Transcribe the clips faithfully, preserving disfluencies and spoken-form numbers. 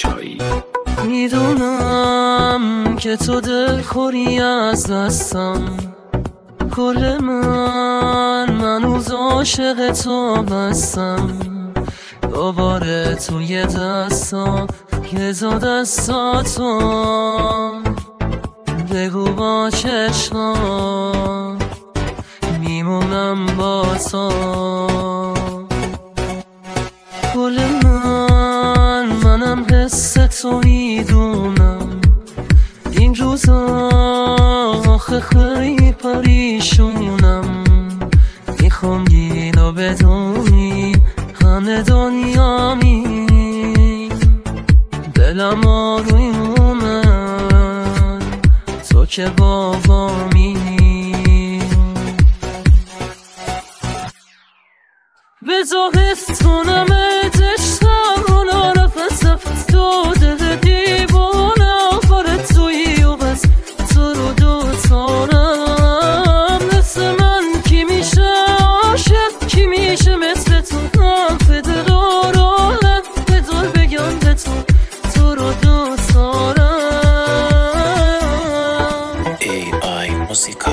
چایی. میدونم که تو دل خوری از دستم، کل من منوز عاشق تو بستم. دوباره توی دستم یه زا دستاتو بگو با چشمام میمونم با تو. کل من منم حس تو میدونم، این روزا آخه خیلی پریشونم. میخوام اینو بدونی همه دنیا می دلم آروی اومد تو که بابامی. بذار حس کنم عشقم اونا نفس نفس تو دل دیوونه آخر تویی و بس تو رو دوتارم. مثل من کی میشه عاشق، کی میشه مثل تو حرف دل رو راحت بذار بگم به تو تو رو دوتارم. ای آی موزیکا.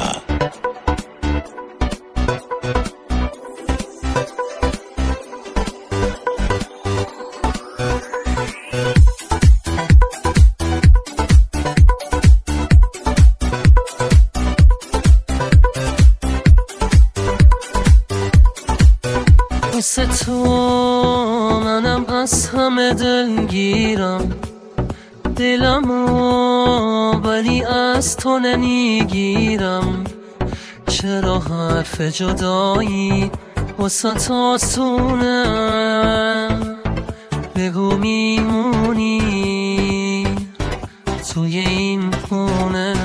مثل تو منم از همه دلگیرم، دلمو ولی از تو نمیگیرم. چرا حرف جدایی واسه آسونه، بگو میمونی توی این خونه.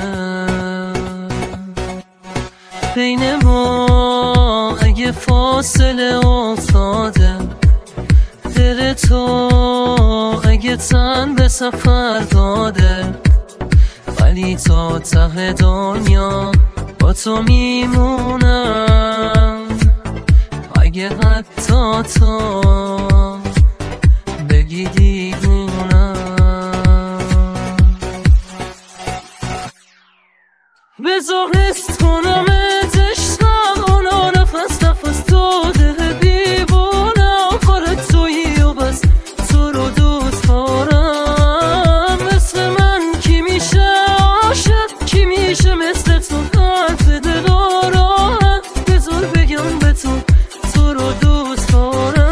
بین ما اگه فاصله افتاده، دل تو اگه تن به سفر داده، ولی تا ته دنیا با تو میمونم. اگه حتی تو بگی دیوونم. بذار حس کنم عشقم اونا نفس نفس تو دل دیوونه آخر تویی و بس تو رو دوست دارم. مثل من کی میشه عاشق، کی میشه مثل تو حرف دل رو راحت بذار بگم به تو تو رو دوست دارم.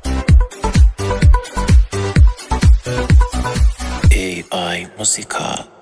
ای آی موزیکا.